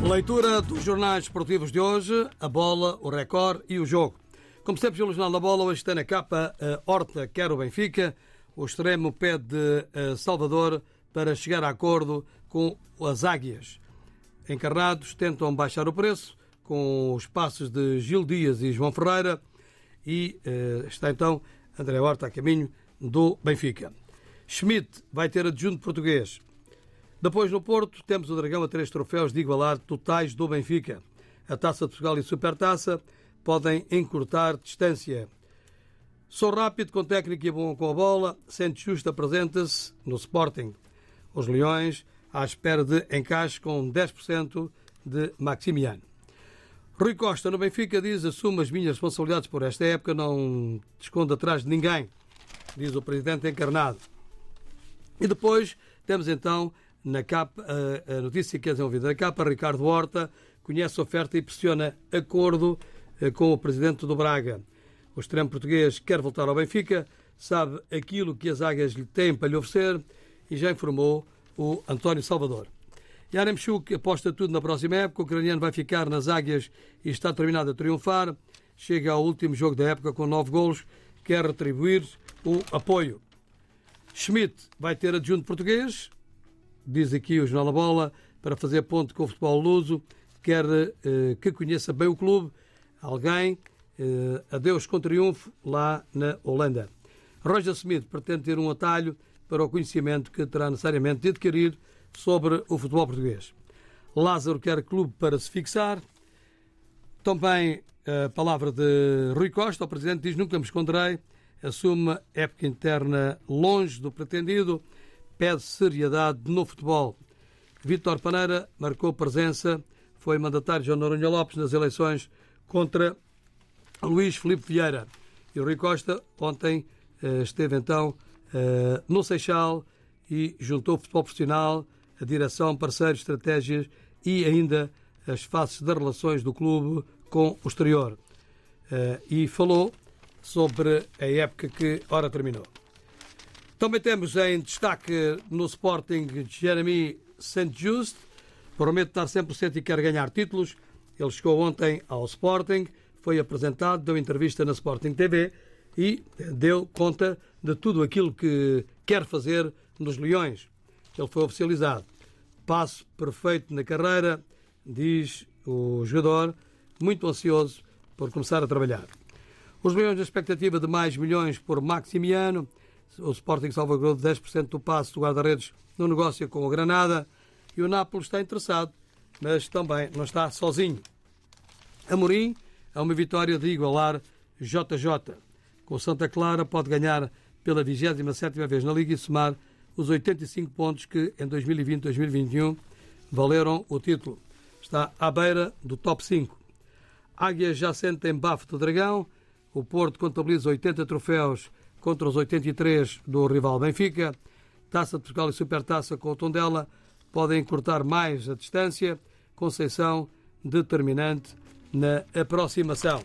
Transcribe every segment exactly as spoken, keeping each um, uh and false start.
Leitura dos jornais esportivos de hoje, a Bola, o Record e o Jogo. Como sempre, pelo Jornal da Bola, hoje está na capa a Horta quer o Benfica. O extremo pede a Salvador para chegar a acordo com as Águias. Encarnados tentam baixar o preço com os passos de Gil Dias e João Ferreira e uh, está então André Horta a caminho do Benfica. Schmidt vai ter adjunto português. Depois, no Porto, temos o Dragão a três troféus de igualar totais do Benfica. A Taça de Portugal e a Supertaça podem encurtar distância. Sou rápido, com técnica e bom com a bola. Sente justo apresenta-se no Sporting. Os Leões à espera de encaixe com dez por cento de Maximiano. Rui Costa, no Benfica, diz: assumo as minhas responsabilidades por esta época, não escondo atrás de ninguém, diz o presidente encarnado. E depois temos então na capa a, a notícia que é desenvolvida na capa: Ricardo Horta conhece a oferta e pressiona acordo com o presidente do Braga. O extremo português quer voltar ao Benfica, sabe aquilo que as Águias lhe têm para lhe oferecer e já informou o António Salvador. Yaremchuk aposta tudo na próxima época. O ucraniano vai ficar nas Águias e está terminado a triunfar. Chega ao último jogo da época com nove golos. Quer retribuir o apoio. Schmidt vai ter adjunto português, diz aqui o Jornal da Bola, para fazer ponto com o futebol luso. Quer eh, que conheça bem o clube. Alguém, eh, adeus com triunfo lá na Holanda. Roger Smith pretende ter um atalho para o conhecimento que terá necessariamente de adquirir sobre o futebol português. Lázaro quer clube para se fixar. Também a palavra de Rui Costa, o presidente, diz: nunca me esconderei, assume época interna longe do pretendido, pede seriedade no futebol. Vítor Paneira marcou presença, foi mandatário de João Noronha Lopes nas eleições contra Luís Filipe Vieira. E o Rui Costa ontem esteve então no Seixal e juntou o futebol profissional, a direção, parceiros, estratégias e ainda as faces das relações do clube com o exterior. E falou sobre a época que ora terminou. Também temos em destaque no Sporting Jeremy Saint-Just, promete estar cem por cento e quer ganhar títulos. Ele chegou ontem ao Sporting, foi apresentado, deu entrevista na Sporting T V e deu conta de tudo aquilo que quer fazer nos Leões. Ele foi oficializado. Passo perfeito na carreira, diz o jogador, muito ansioso por começar a trabalhar. Os Leões, na expectativa de mais milhões por Maximiano. O Sporting salvaguardou dez por cento do passe do guarda-redes no negócio com o Granada. E o Nápoles está interessado, mas também não está sozinho. Amorim é uma vitória de igualar J J. Com Santa Clara pode ganhar pela vigésima sétima vez na Liga e somar os oitenta e cinco pontos que em dois mil e vinte a dois mil e vinte e um valeram o título. Está à beira do top cinco. Águia já sente em bafo do Dragão. O Porto contabiliza oitenta troféus contra os oitenta e três do rival Benfica. Taça de Portugal e Supertaça com o Tondela podem encurtar mais a distância. Conceição determinante na aproximação.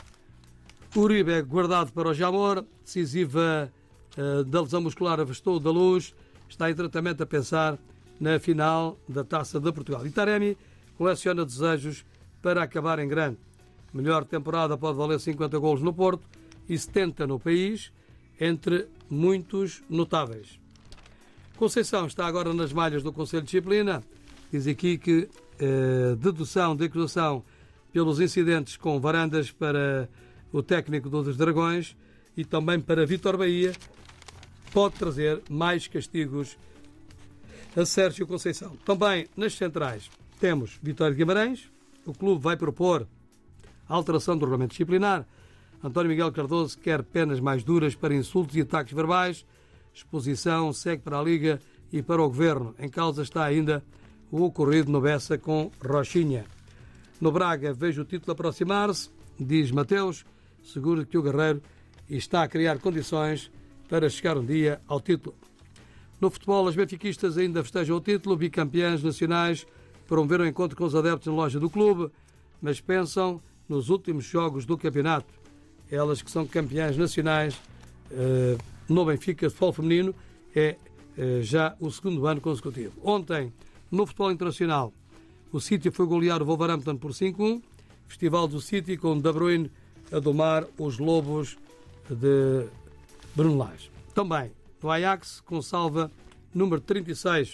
Uribe é guardado para o Jamor. Decisiva uh, da lesão muscular avestou da Luz. Está em tratamento a pensar na final da Taça de Portugal. E Taremi coleciona desejos para acabar em grande. Melhor temporada pode valer cinquenta golos no Porto e setenta no país, entre muitos notáveis. Conceição está agora nas malhas do Conselho de Disciplina. Diz aqui que eh, dedução de acusação pelos incidentes com Varandas para o técnico dos Dragões e também para Vítor Bahia pode trazer mais castigos a Sérgio Conceição. Também nas centrais temos Vitória de Guimarães. O clube vai propor a alteração do regulamento disciplinar. António Miguel Cardoso quer penas mais duras para insultos e ataques verbais. Exposição segue para a Liga e para o Governo. Em causa está ainda o ocorrido no Bessa com Rochinha. No Braga, vejo o título aproximar-se, diz Mateus, seguro de que o Guerreiro está a criar condições para chegar um dia ao título. No futebol, as benfiquistas ainda festejam o título, bicampeãs nacionais, promoveram um encontro com os adeptos na loja do clube, mas pensam nos últimos jogos do campeonato. Elas que são campeãs nacionais eh, no Benfica, futebol feminino, é eh, já o segundo ano consecutivo. Ontem, no futebol internacional, O City foi golear o Wolverhampton por cinco a um. Festival do City com De Bruyne a domar os Lobos de Bruno Lage. Também no Ajax, com salva número trinta e seis,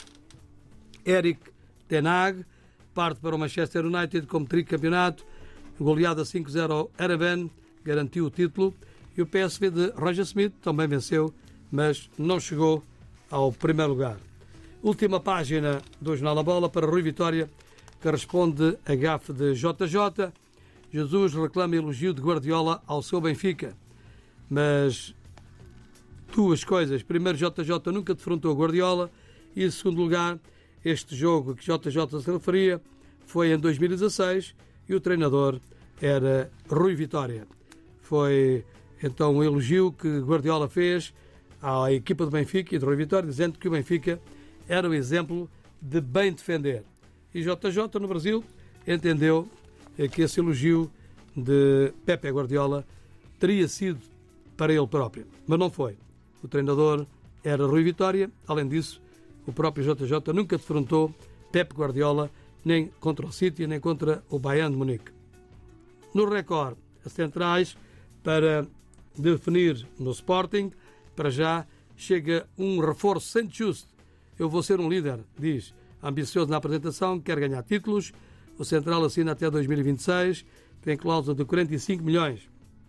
Erik ten Hag parte para o Manchester United como tricampeonato. Goleada cinco a zero ao Erevan, garantiu o título. E o P S V de Roger Smith também venceu, mas não chegou ao primeiro lugar. Última página do Jornal da Bola para Rui Vitória, que responde a gafe de J J. Jesus reclama elogio de Guardiola ao seu Benfica. Mas duas coisas. Primeiro, J J nunca defrontou Guardiola. E, em segundo lugar, este jogo que J J se referia foi em dois mil e dezasseis e o treinador era Rui Vitória. Foi então um elogio que Guardiola fez à equipa do Benfica e de Rui Vitória, dizendo que o Benfica era o exemplo de bem defender. E J J no Brasil entendeu que esse elogio de Pepe Guardiola teria sido para ele próprio, mas não foi. O treinador era Rui Vitória. Além disso, o próprio J J nunca defrontou Pepe Guardiola nem contra o City, nem contra o Bayern de Munique. No Record, as centrais para definir no Sporting, para já chega um reforço sem just. Eu vou ser um líder, diz, ambicioso na apresentação, quer ganhar títulos. O central assina até dois mil e vinte e seis, tem cláusula de quarenta e cinco milhões.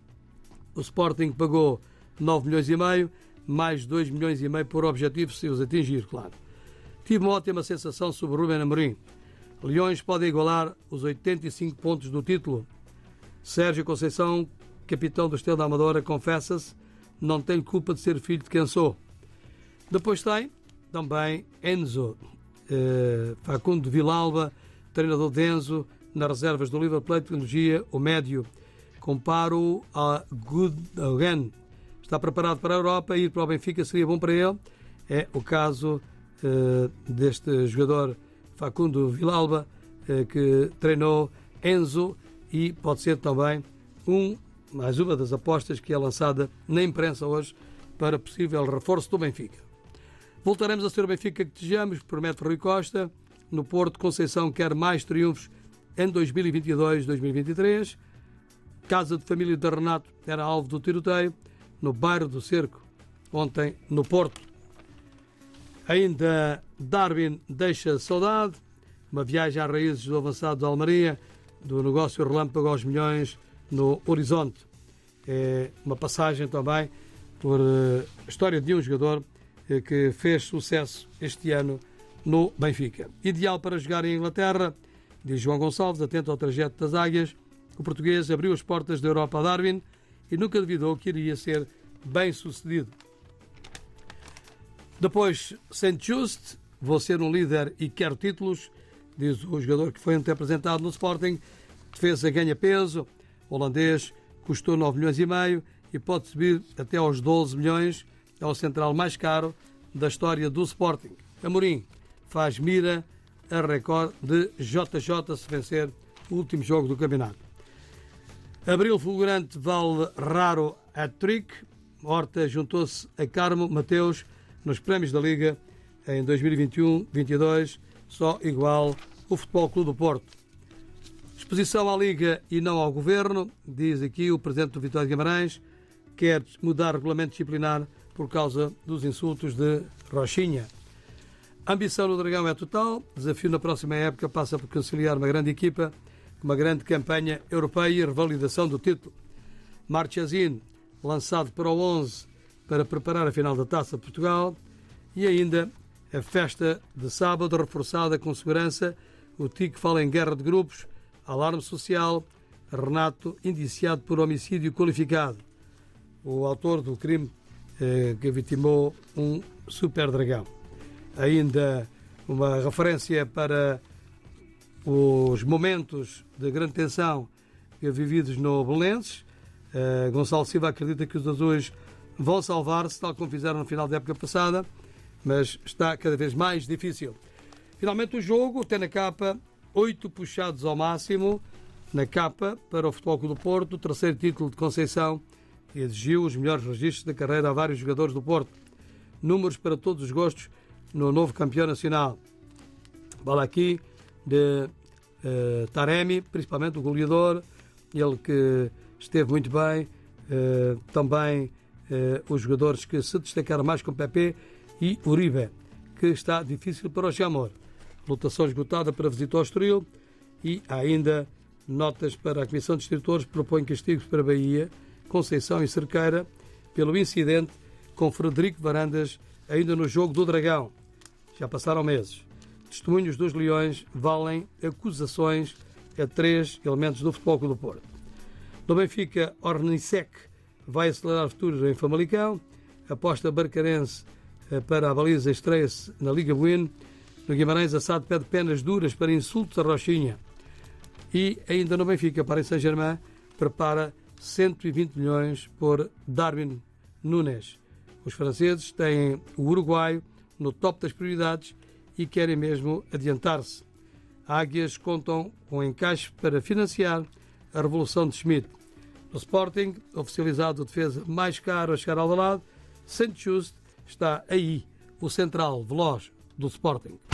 O Sporting pagou nove milhões e meio, mais dois milhões e meio por objetivo, se os atingir, claro. Tive uma ótima sensação sobre Ruben Amorim. Leões podem igualar os oitenta e cinco pontos do título. Sérgio Conceição, capitão do Estrela da Amadora, confessa-se, não tenho culpa de ser filho de quem sou. Depois tem também Enzo, eh, Facundo Villalba, treinador de Enzo, nas reservas do River Plate, elogia o médio. Comparo a Gundogan. Está preparado para a Europa, ir para o Benfica seria bom para ele. É o caso eh, deste jogador Facundo Villalba, eh, que treinou Enzo, e pode ser também um, mais uma das apostas que é lançada na imprensa hoje para possível reforço do Benfica. Voltaremos a ser o Benfica que desejamos, promete Rui Costa. No Porto, Conceição quer mais triunfos em dois mil e vinte e dois, dois mil e vinte e três. Casa de família de Renato era alvo do tiroteio no bairro do Cerco, ontem no Porto. Ainda Darwin deixa saudade, uma viagem às raízes do avançado de Almeria, do negócio relâmpago aos milhões no horizonte. É uma passagem também por uh, a história de um jogador uh, que fez sucesso este ano no Benfica. Ideal para jogar em Inglaterra, diz João Gonçalves, atento ao trajeto das águias. O português abriu as portas da Europa a Darwin e nunca duvidou que iria ser bem sucedido. Depois, Saint Just, vou ser um líder e quero títulos, diz o jogador que foi ontem apresentado no Sporting. Defesa ganha peso, holandês, custou nove milhões e meio e pode subir até aos doze milhões, é o central mais caro da história do Sporting. Amorim faz mira a recorde de J J se vencer o último jogo do campeonato. Abril fulgurante vale raro hat-trick. Horta juntou-se a Carmo Mateus nos prémios da Liga em dois mil e vinte e um vinte e dois, só igual o Futebol Clube do Porto. Exposição à Liga e não ao Governo, diz aqui o presidente do Vitória de Guimarães, quer mudar o regulamento disciplinar por causa dos insultos de Rochinha. A ambição no Dragão é total, desafio na próxima época passa por conciliar uma grande equipa com uma grande campanha europeia e revalidação do título. Marchesín, lançado para o onze para preparar a final da Taça de Portugal, e ainda a festa de sábado reforçada com segurança, o Tico fala em guerra de grupos, alarme social, Renato indiciado por homicídio qualificado. O autor do crime eh, que vitimou um super dragão. Ainda uma referência para os momentos de grande tensão vividos no Belenenses. Uh, Gonçalo Silva acredita que os azuis vão salvar-se, tal como fizeram no final da época passada, mas está cada vez mais difícil. Finalmente o jogo tem na capa oito puxados ao máximo, na capa para o Futebol Clube do Porto, o terceiro título de Conceição, e exigiu os melhores registros da carreira a vários jogadores do Porto. Números para todos os gostos no novo campeão nacional. Bola aqui de uh, Taremi, principalmente o goleador, ele que esteve muito bem, uh, também uh, os jogadores que se destacaram mais com Pepe e Uribe, que está difícil para o Jamor. Lotação esgotada para visitar o Estoril e há ainda notas para a Comissão de Diretores que propõe castigos para Bahia, Conceição e Cerqueira pelo incidente com Frederico Varandas ainda no jogo do Dragão. Já passaram meses. Testemunhos dos Leões valem acusações a três elementos do Futebol Clube do Porto. No Benfica, Ornisek vai acelerar o futuro em Famalicão. Aposta barcarense para a baliza estreia-se na Liga Buin. No Guimarães, Assado pede penas duras para insultos a Rochinha. E ainda no Benfica, Paris Saint-Germain prepara cento e vinte milhões por Darwin Núñez. Os franceses têm o uruguaio no top das prioridades e querem mesmo adiantar-se. Águias contam com encaixe para financiar a revolução de Schmidt. No Sporting, oficializado o defesa mais caro a chegar ao lado, Saint Just está aí, o central veloz do Sporting.